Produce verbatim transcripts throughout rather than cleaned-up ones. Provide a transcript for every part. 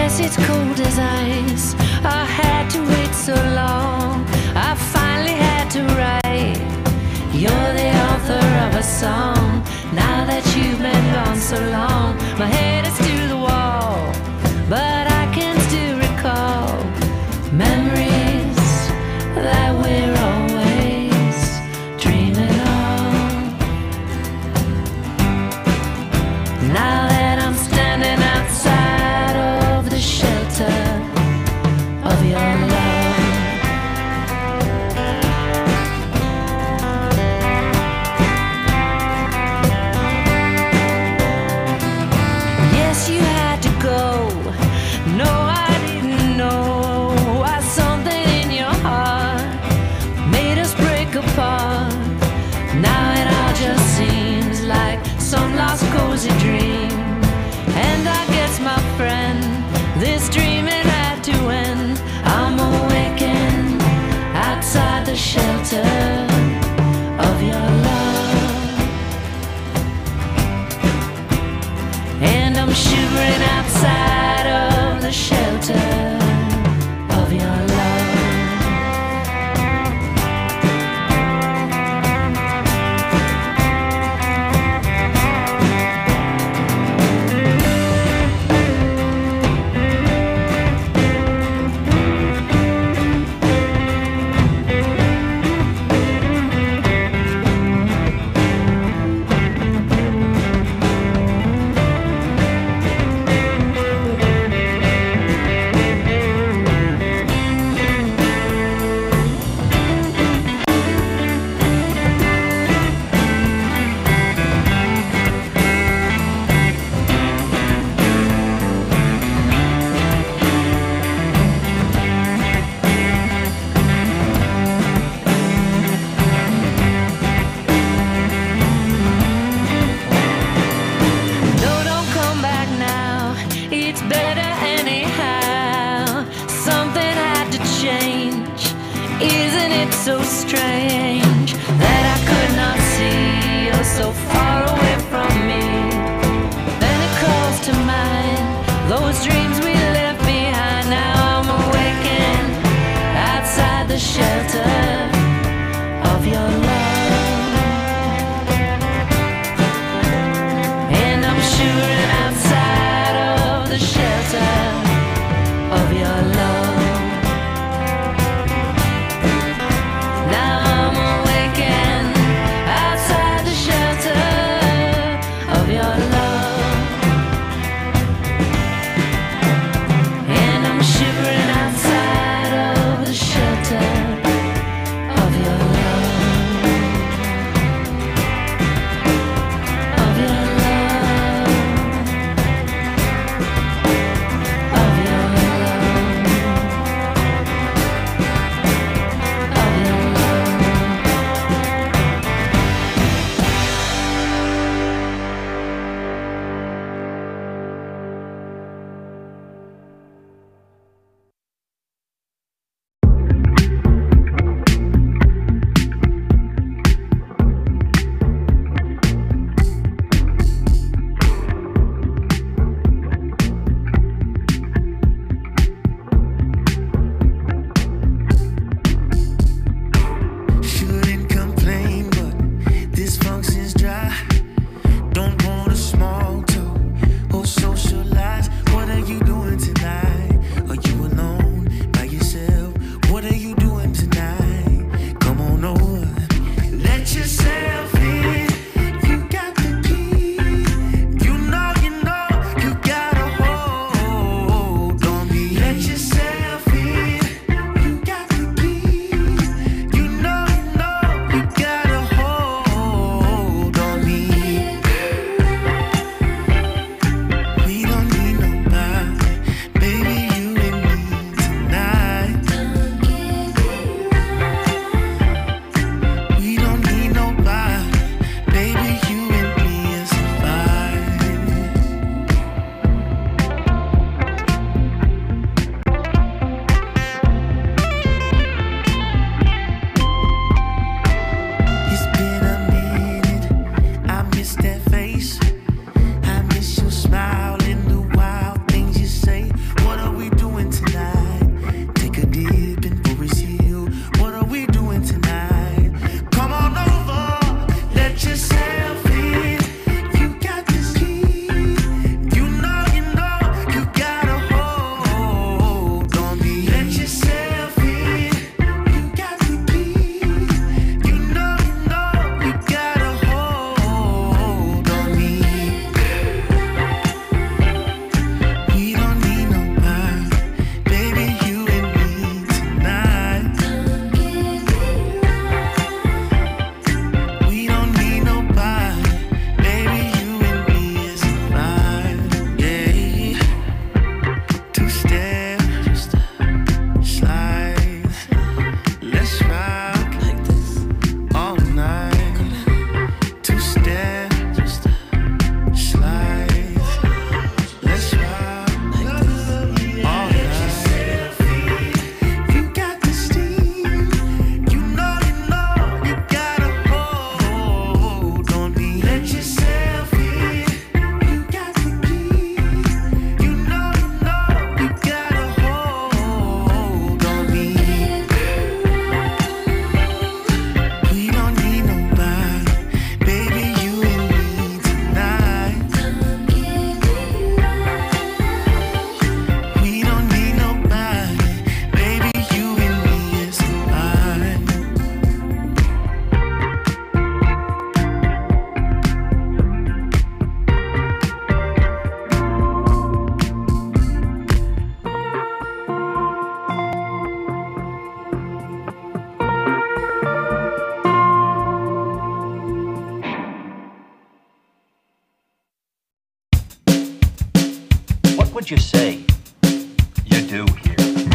Yes, it's cold as ice. I had to wait so long. I finally had to write. You're the author of a song. Now that you've been gone so long, my head is to the wall, but I can still recall memories that we're always dreaming of. Now that I'm standing outside of the shelter of your love, yes, you had to go. No, I didn't know why something in your heart made us break apart. Now it all just seems like some lost cozy dream. And I guess, my friend, this dreaming had to end. I'm awakened outside the shelter of your love, and I'm shivering outside of the shelter of your love. It's better anyhow. Something had to change. Isn't it so strange that I could not see you're so far away from me? Then it calls to mind those dreams we left behind. Now I'm awakened outside the shelter of your love, and I'm shivering outside of the shelter of your love. Now I'm would you say you do here?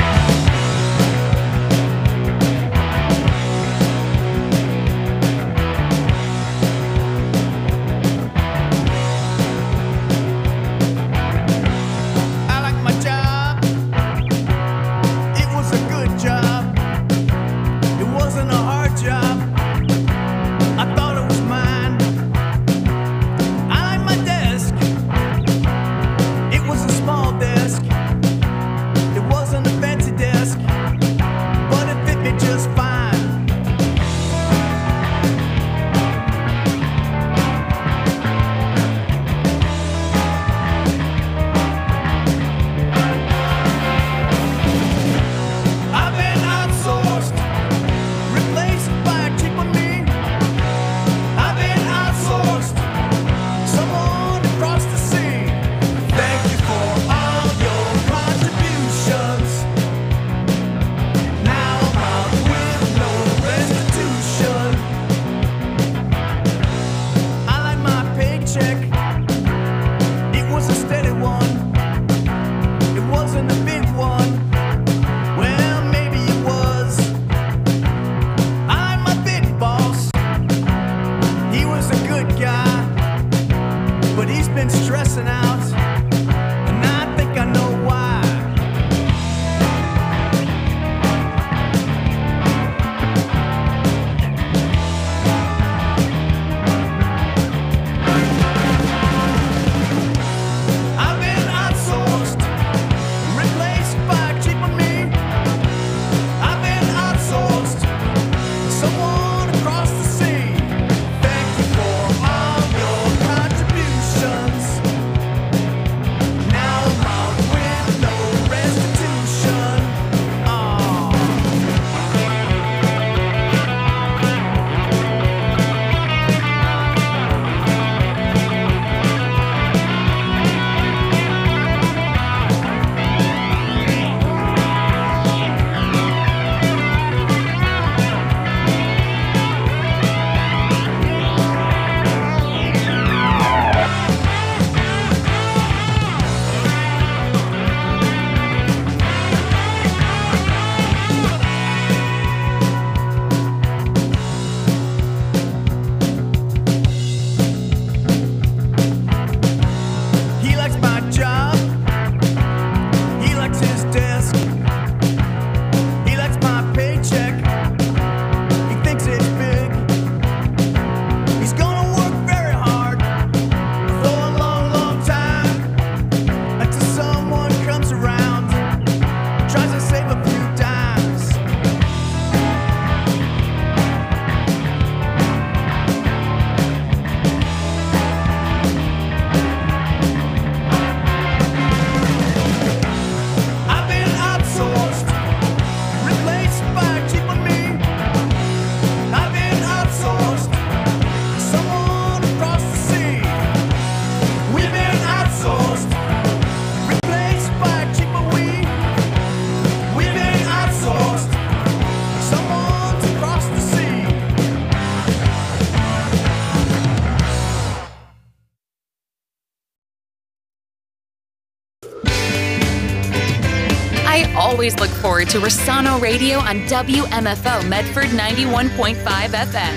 Always look forward to Rossano Radio on W M F O Medford ninety-one point five F M.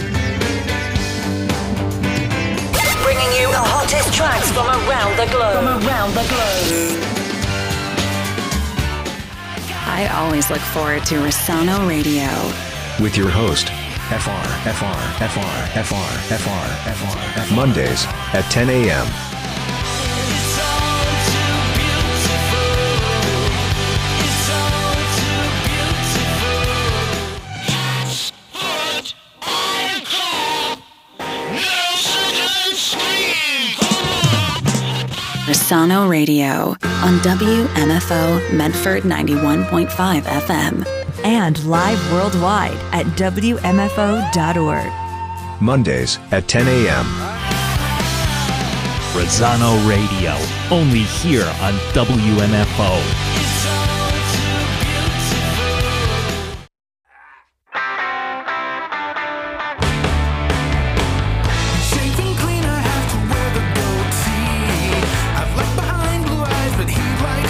Bringing you the hottest tracks from around the globe. From around the globe. I always look forward to Rossano Radio. With your host, F R, F R, F R, F R, F R, F R, F R. Mondays at ten a.m. Rossano Radio on W M F O Medford ninety-one point five F M. And live worldwide at W M F O dot org. Mondays at ten a.m. Rossano Radio, only here on W M F O. Shaving clean, I have to wear the goatee. I've left behind blue eyes, but he'd like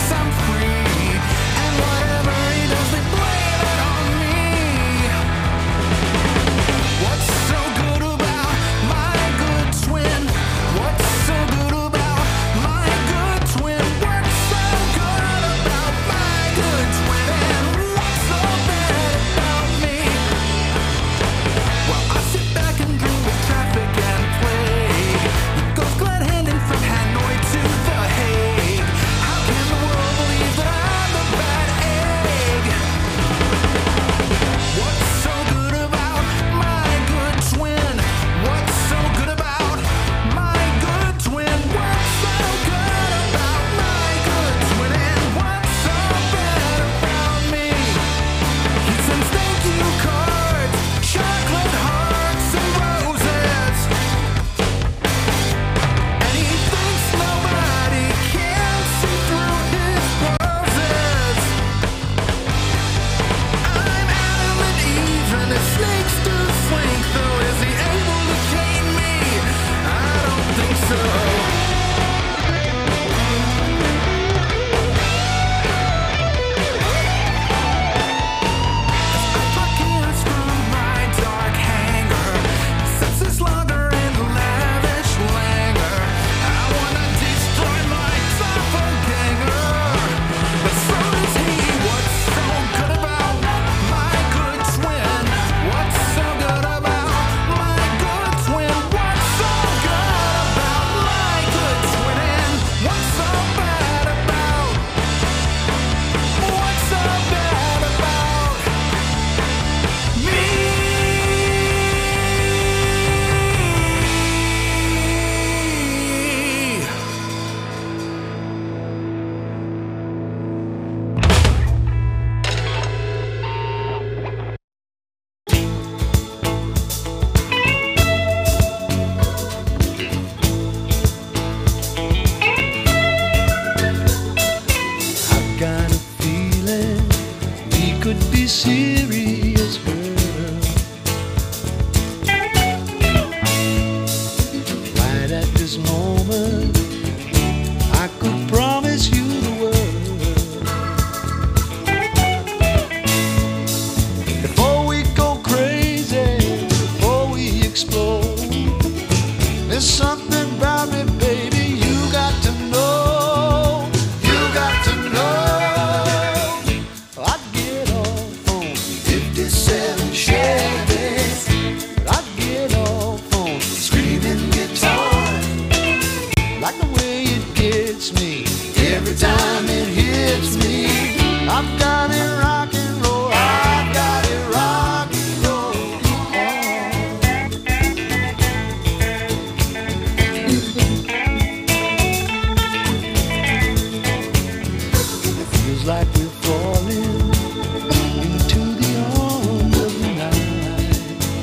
Feels like we're falling into the arms of the night.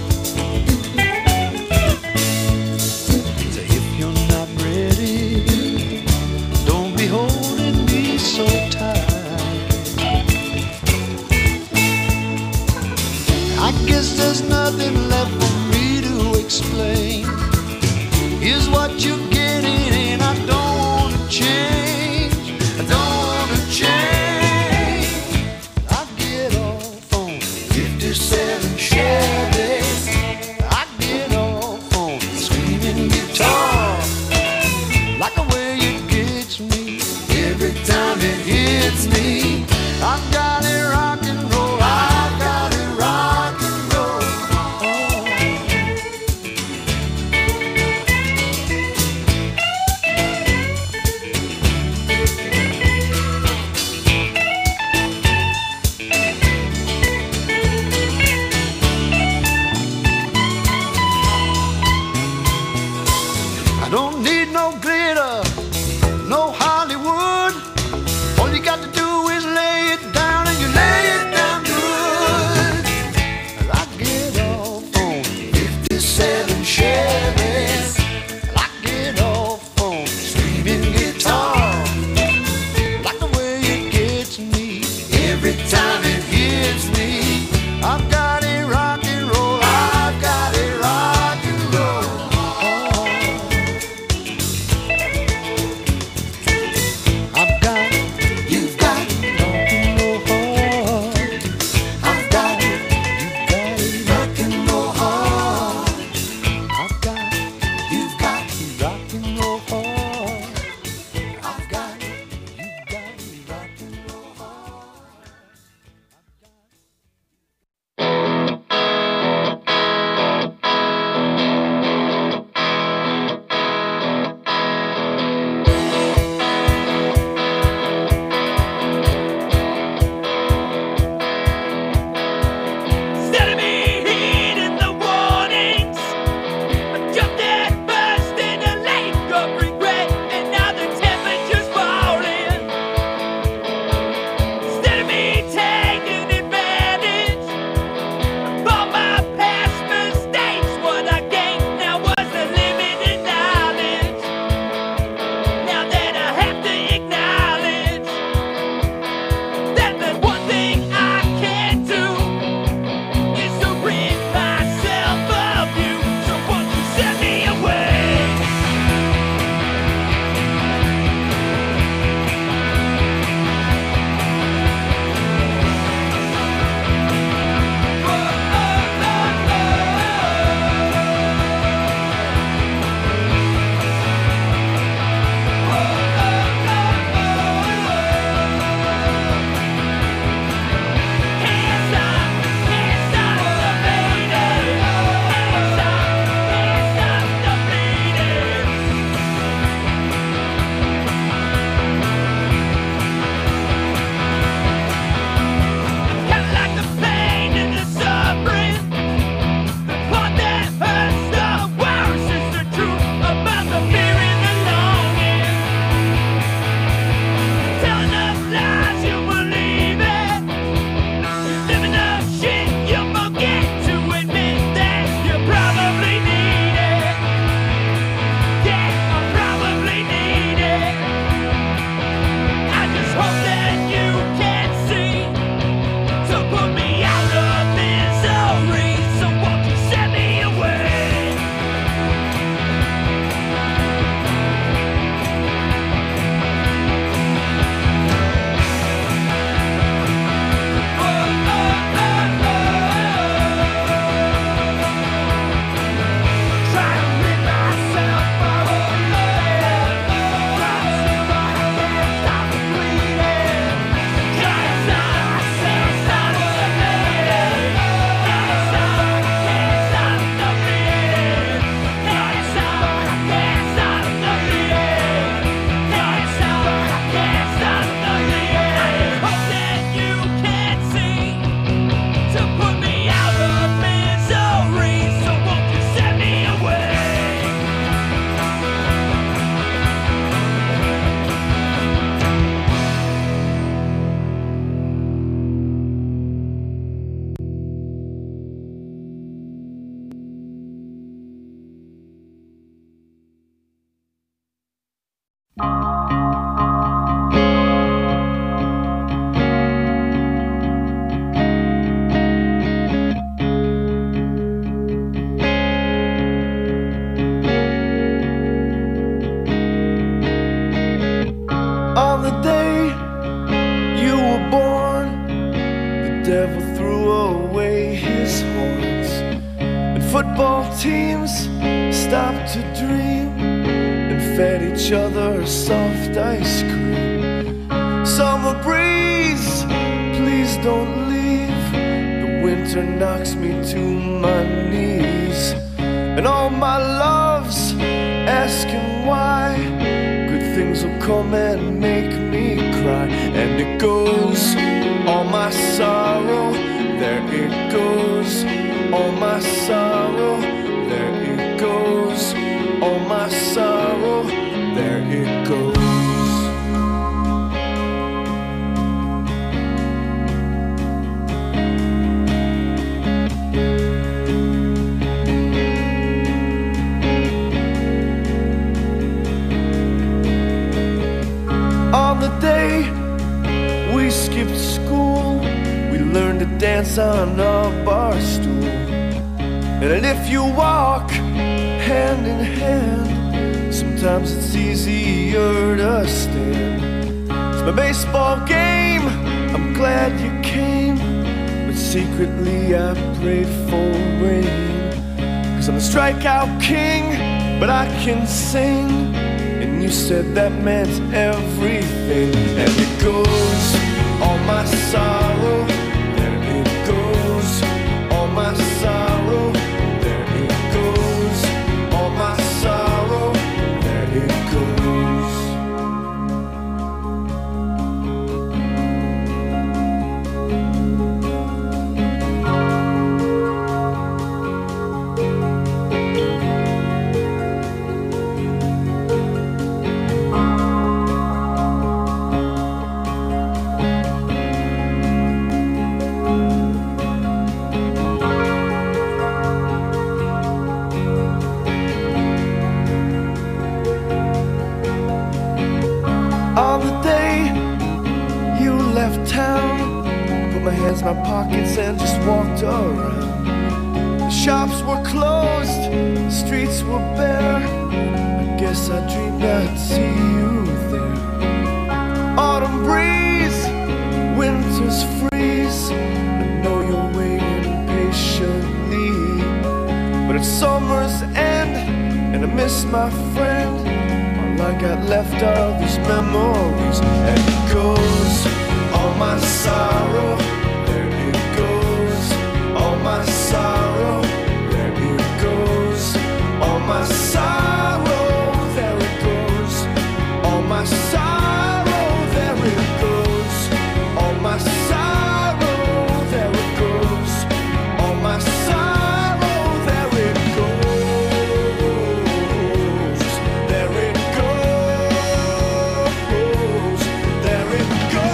So if you're not ready, don't be holding me so tight. I guess there's nothing left for me to explain. Here's what you're getting, and I don't want to change. I don't want to change. I get off on fifty-seven Chevy. I get off on screaming guitar. Like the way it gets me every time it hits me. I got it rock and roll. I got it rock and roll. I don't need no glitter, no Hollywood. All you got to do is lay it down and you football teams stopped to dream and fed each other soft ice cream. Summer breeze, please don't leave. The winter knocks me to my knees. And all my loves asking why good things will come and make me cry. And it goes, all my sorrow, there it goes. All my sorrow, there it goes. All my sorrow, there it goes. On the day we skipped school, we learned to dance on a bar stool. And if you walk hand in hand, sometimes it's easier to stand. It's my baseball game, I'm glad you came, but secretly I prayed for rain. Cause I'm the strikeout king, but I can sing. And you said that meant everything. And it goes, all my sorrow, there it goes. All my sorrow, there it goes. All my sorrow, there it goes. On the day you left town, put my hands in my pockets and just walked around. The shops were closed, the streets were bare. I guess I dreamed I'd see you there. Autumn breeze, winter's freeze, I know you're waiting patiently. But it's summer's end, and I miss my friend. I got left are these memories. And it goes, all my sorrow, there it goes. All my sorrow, there it goes. All my sorrow, there it goes. All my sorrow, there it goes. All my sorrow, there it goes. All my sorrow, there it goes. There it goes. There it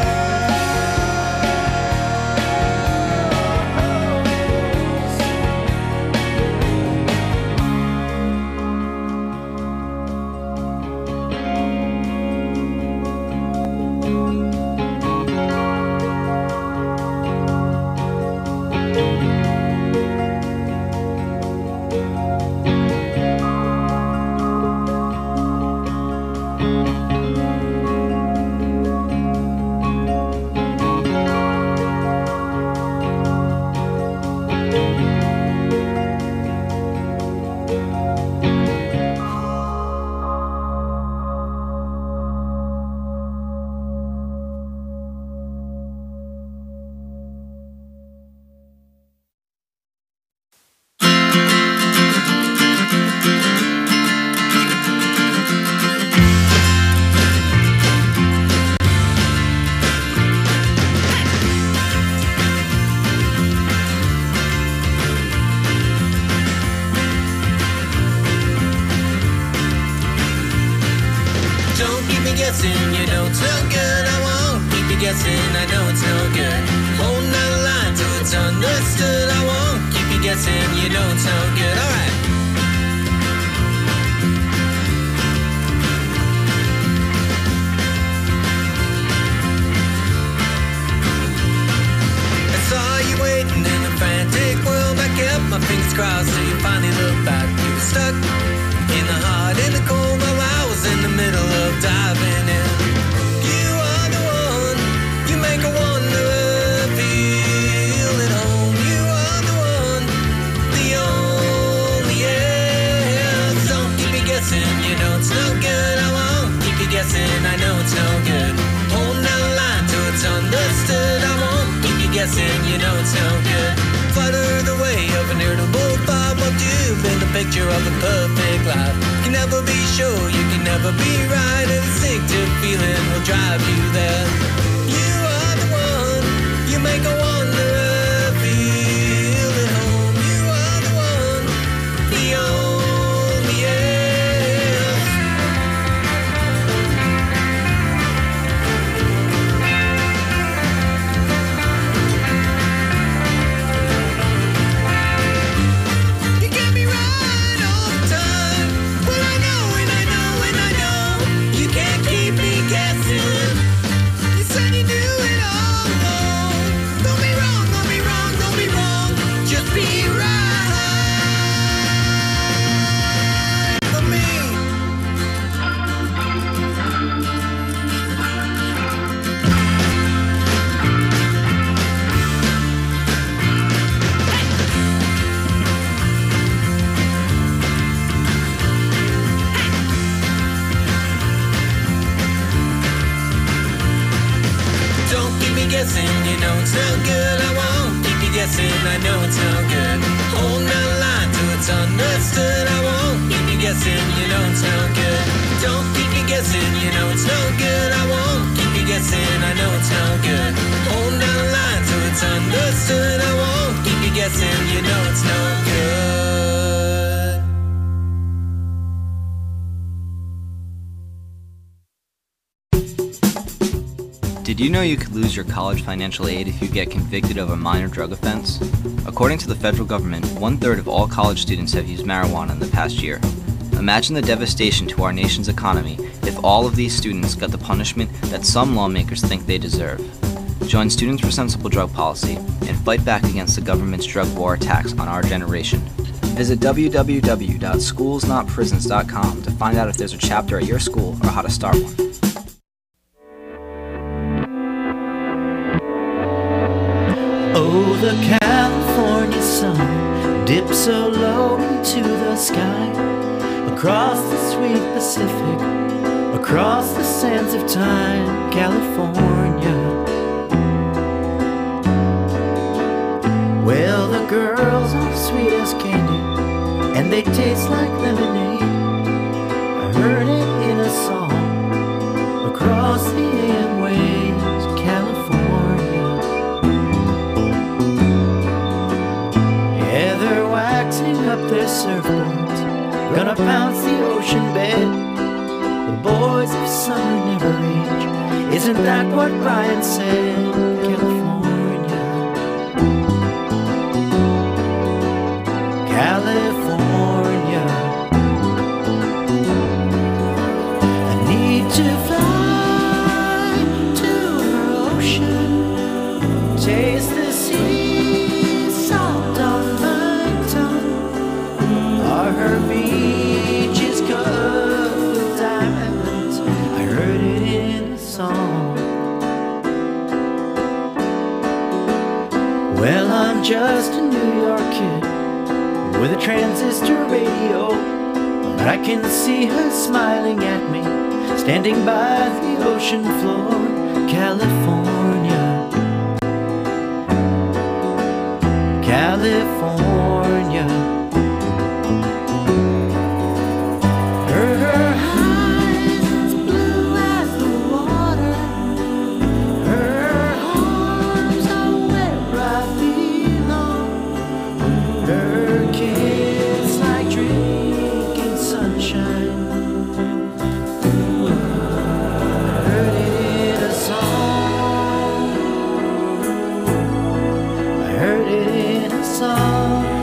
guessing, you know it's no good. I won't keep you guessing, I know it's no good. Holding out a line till it's understood. I won't keep you guessing, you know it's no good. Alright. I saw you waiting in a frantic world. I kept my fingers crossed till you finally looked back. You were stuck in the hot, in the cold, while I was in the middle of diving in. You are the one, you make a wanderer feel at home. You are the one, the guessing, you know it's no good. Flutter the way of an irritable thought while you've been the picture of a perfect life. You can never be sure, you can never be right. An instinctive feeling will drive you there. You are the one, you make a wanderer feel at home. You are the one, the only else. You get me right all the time. Well, I know and I know and I know you can't keep me guessing. You said you knew it all along. Don't be wrong, don't be wrong, don't be wrong. Just be right for me. Don't keep me guessing, you know it's no good. I won't keep you guessing, I know it's no good. Hold my line till it's understood. I won't keep you guessing, you know it's no good. Don't keep me guessing, you know it's no good. I won't keep you guessing, I know it's no good. Hold my line till it's understood. I won't keep you guessing, you know it's no good. Did you know you could lose your college financial aid if you get convicted of a minor drug offense? According to the federal government, one-third of all college students have used marijuana in the past year. Imagine the devastation to our nation's economy if all of these students got the punishment that some lawmakers think they deserve. Join Students for Sensible Drug Policy and fight back against the government's drug war attacks on our generation. Visit w w w dot schools not prisons dot com to find out if there's a chapter at your school or how to start one. Oh, the California sun dips so low into the sky, across the sweet Pacific, across the sands of time, California. Well, the girls are sweet as candy, and they taste like lemonade. I heard it in a song across the A M waves, California. Yeah, they're waxing up their surfboards, gonna bounce the ocean bed. The boys of summer never age, isn't that what Brian said? California, California. I need to fly to her ocean, taste the sea salt on my tongue. Are her beaches covered with diamonds? I heard it in the song. Well, I'm just a New York kid with a transistor radio, but I can see her smiling at me, standing by the ocean floor, California, California. Her, her eyes as blue as the water, her arms are where I belong, her kiss like drinking sunshine. I heard it in a song, I heard it in a song.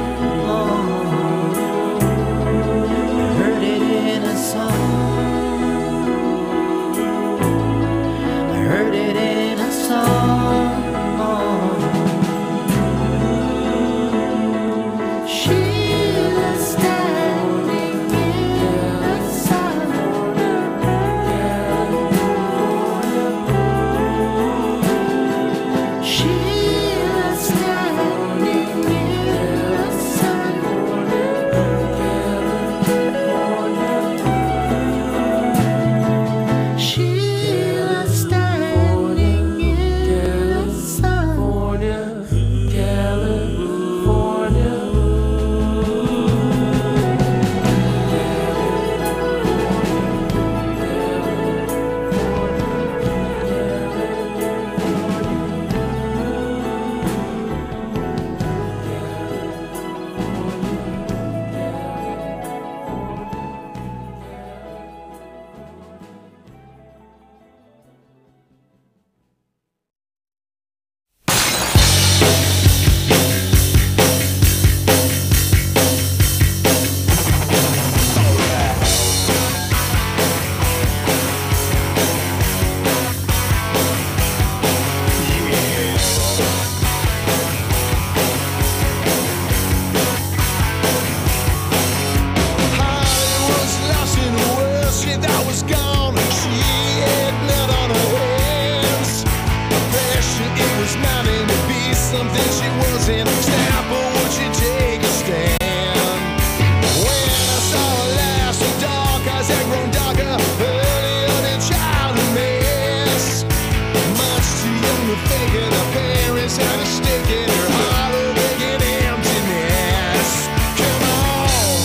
too young to fake it. Her parents had a stick in her hollow, making emptiness. Come on.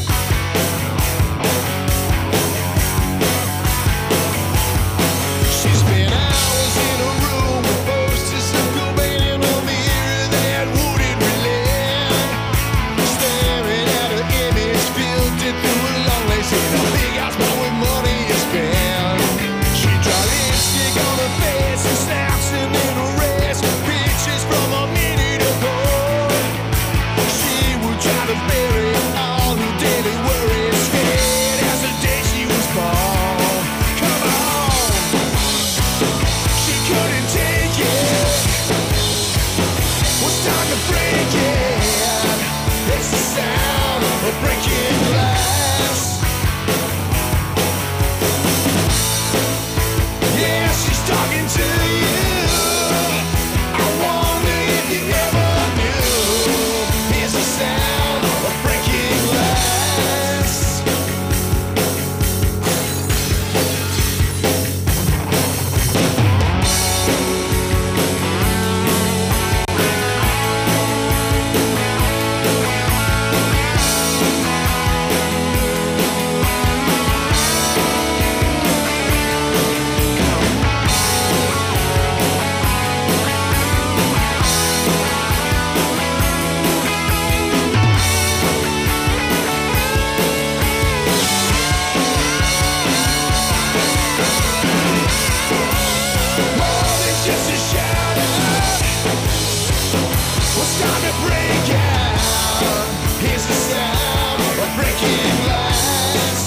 She spent hours in a room with posters of Cobain in a mirror that wouldn't relent. Staring at her image, filtered through a long lace in a big house but with money to spend. She draw lipstick on her face and snaps a little rest. Pictures from a minute ago. She would try to bury all her daily worries. Scared as the day she was born. Come on. She couldn't take it. Was time to break it. It's the sound of breaking glass. Yeah, she's talking to you. I wonder if you ever knew. It's the sound of breaking glass. More than just a shout out. What's time to break out? Here's the sound of breaking glass.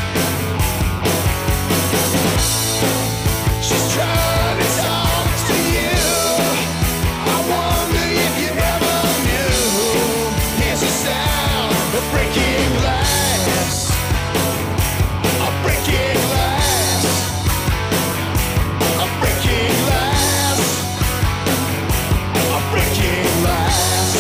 She's trying to talk to you. I wonder if you ever knew. Here's the sound of breaking glass. Of breaking glass. Of breaking glass. Of breaking glass.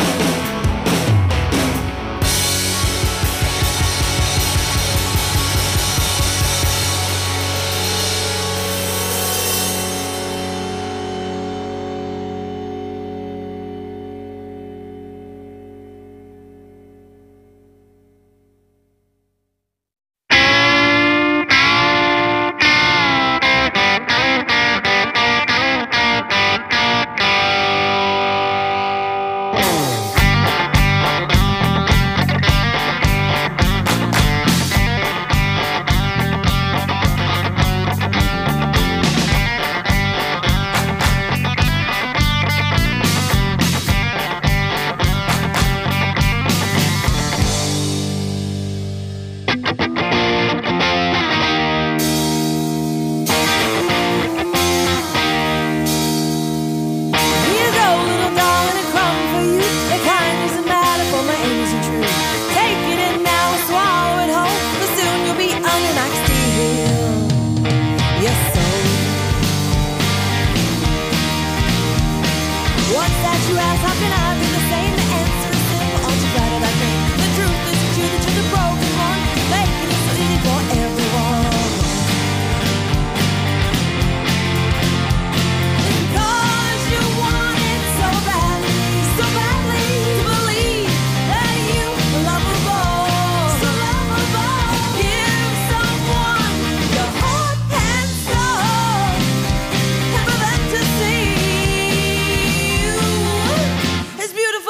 Here you go, little darling, a crumb for you. The kind doesn't matter for my aim isn't true. Take it in now and swallow it whole. But soon you'll be on your next deal. Yes, so. What's that you ask? How can I be the same? The answer is simple. Aren't you glad that I came? The truth is the truth, that you're the broken one. Making it so easy for everyone. Because you want it so badly, so badly to believe that you are lovable, so lovable. Give someone your heart and soul, and for them to see you as beautiful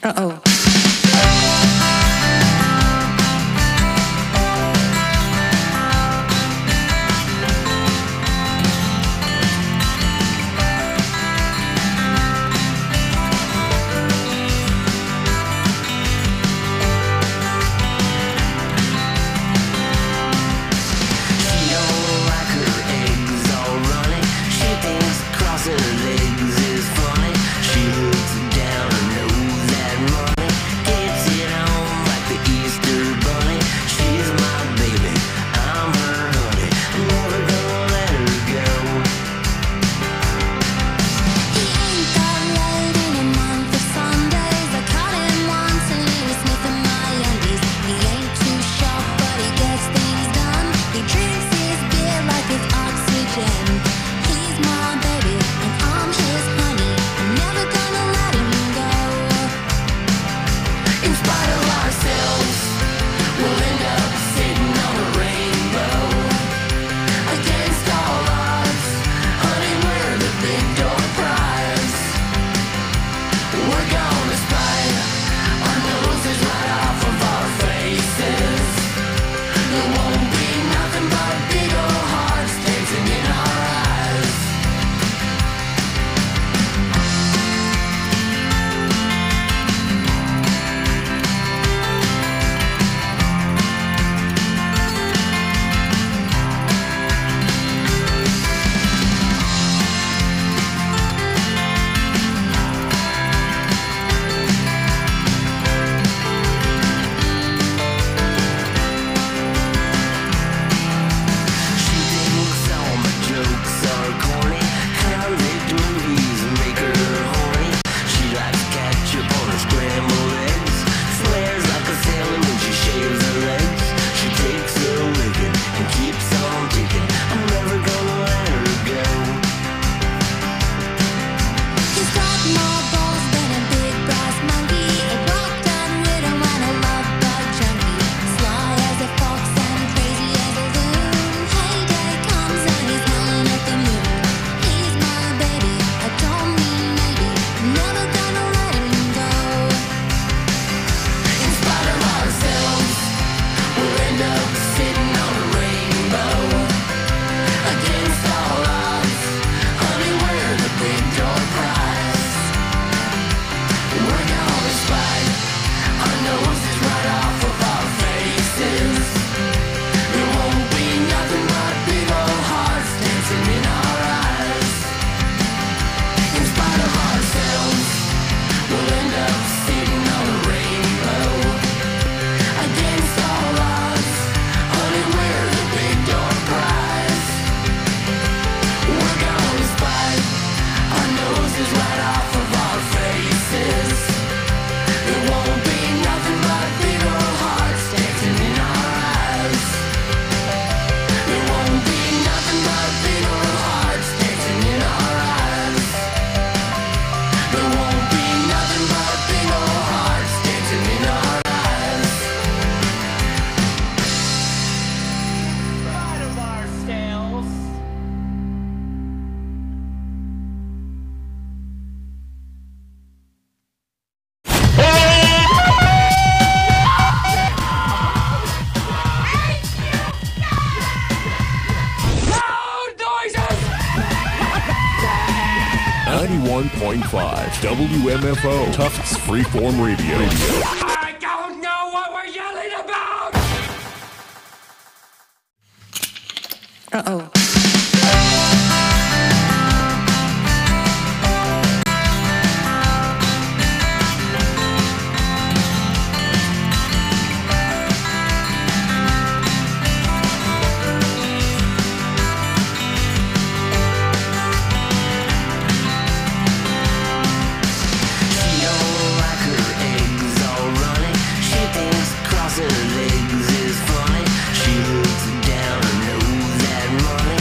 Uh-oh. ninety-one point five W M F O Tufts Freeform Radio. I don't know what we're yelling about! Uh-oh. Her legs is funny. She looks down and knows that money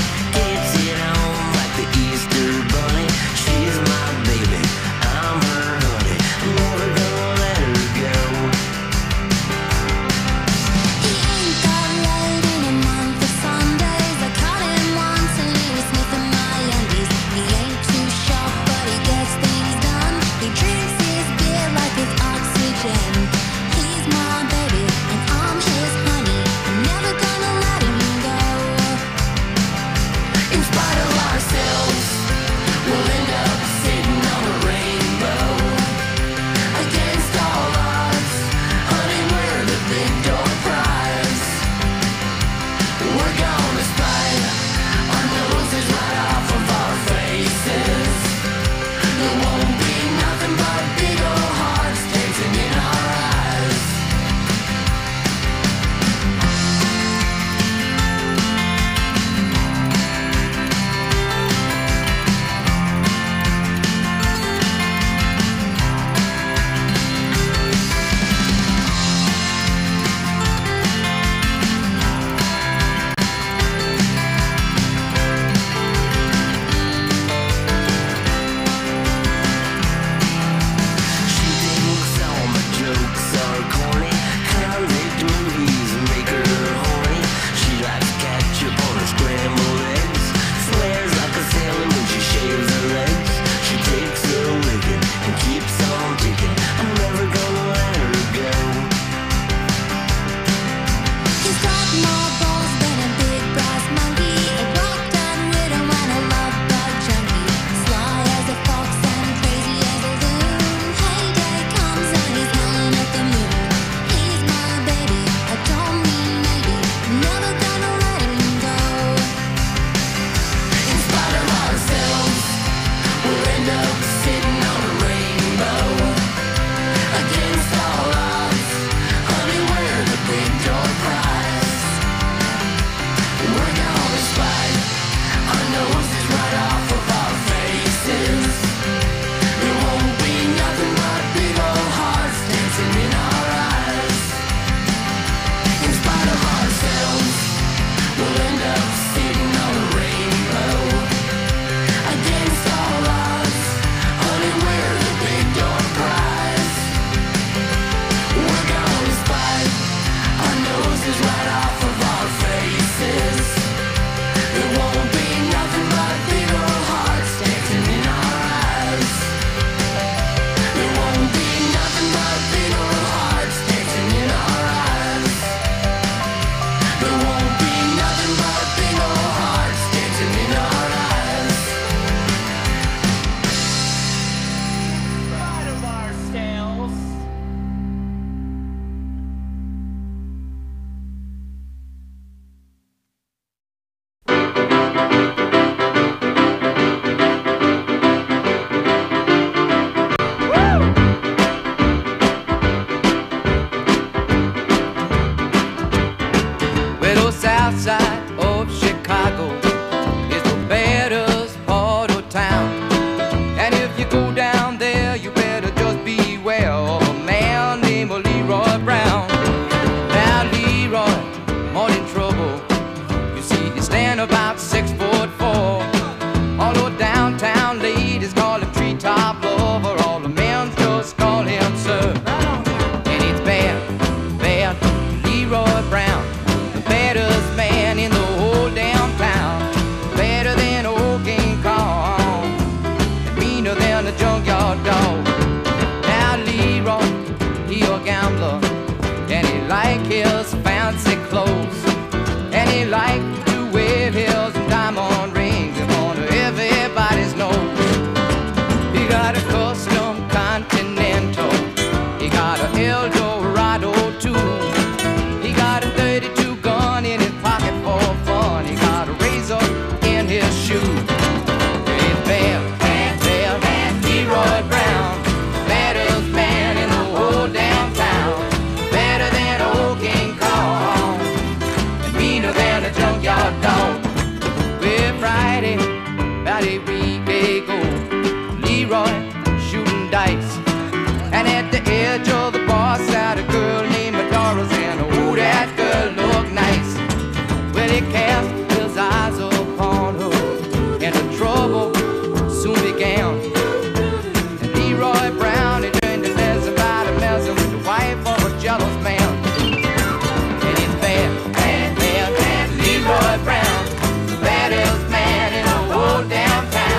Leroy Brown, the baddest man in the whole damn town.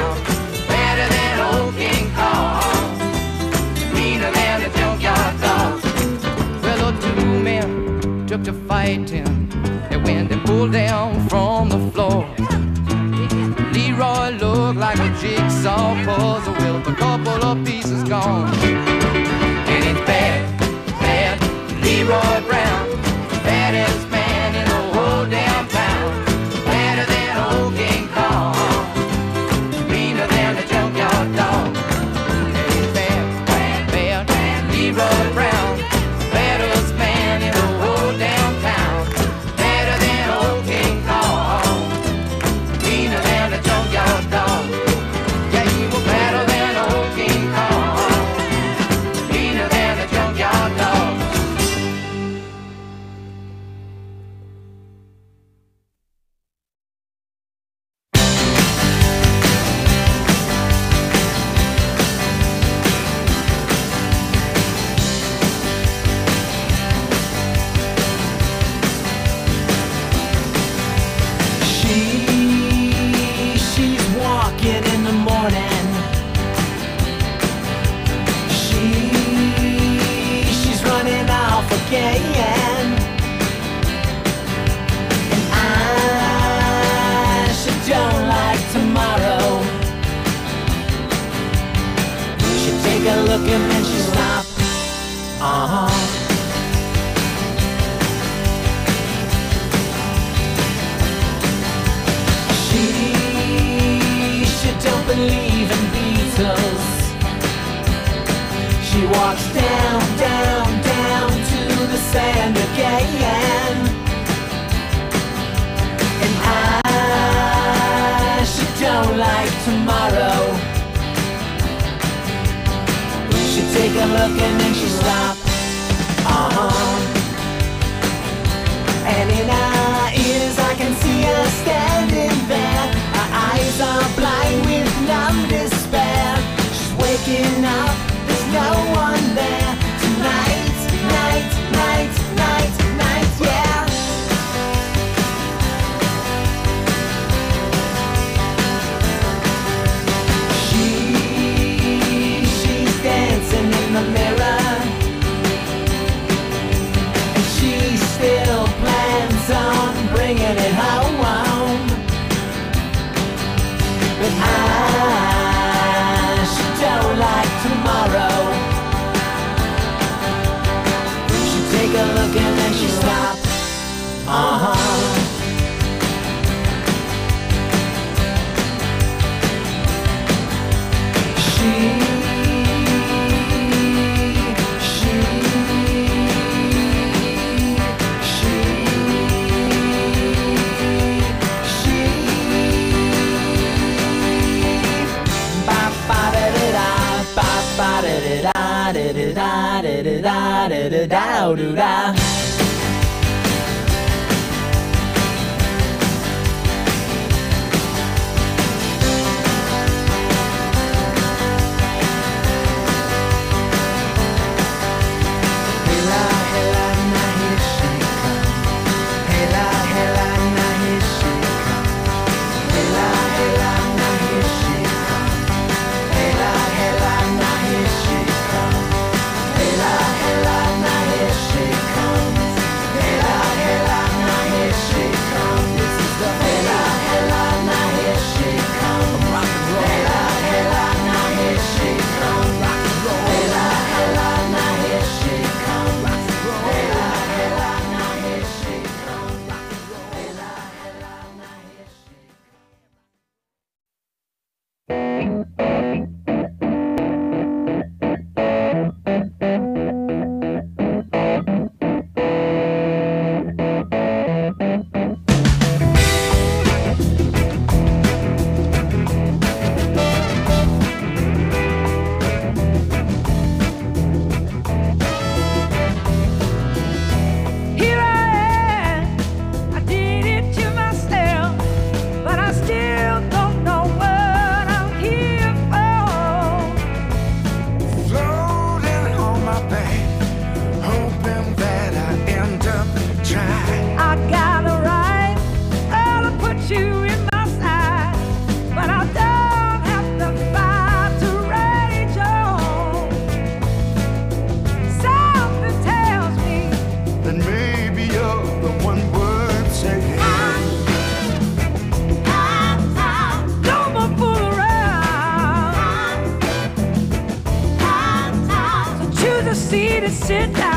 Leroy looked like a jigsaw puzzle with a couple of pieces gone. And it's bad, bad Leroy Brown, baddest man in the whole damn town. Better than old King Kong, meaner than the junkyard dog. And it's bad, bad, bad, bad Leroy Brown, baddest man in the whole damn town. Better than old King Kong, meaner than the junkyard dog. Yeah, he was better than old King Kong, meaner than the junkyard dog. She, she's walking in the morning. She, she's running off again. And I, she don't like tomorrow. She take a look and then she stop. Uh-huh. She, she don't believe in Beatles. She walks down, down, down to the sand again. And I, she don't like tomorrow. She take a look and then she stop. Uh-huh. And in her ears I can see her standing there. Her eyes are blind with numb despair. She's waking up, there's no one there. Tonight, night, night, night, night, yeah. She, she's dancing in the mirror. And she still plans on bringing it home. But I, she don't like tomorrow. She take a look and then she stop. Uh-huh. She, she, she, she. Ba ba da da da, ba ba da da da da da da da da da da da da da. Hela hela na here she come. Hela hela na here she come. Hela hela na here she come. Hela hela na here she come. Hela hela na here she come. me to sit down.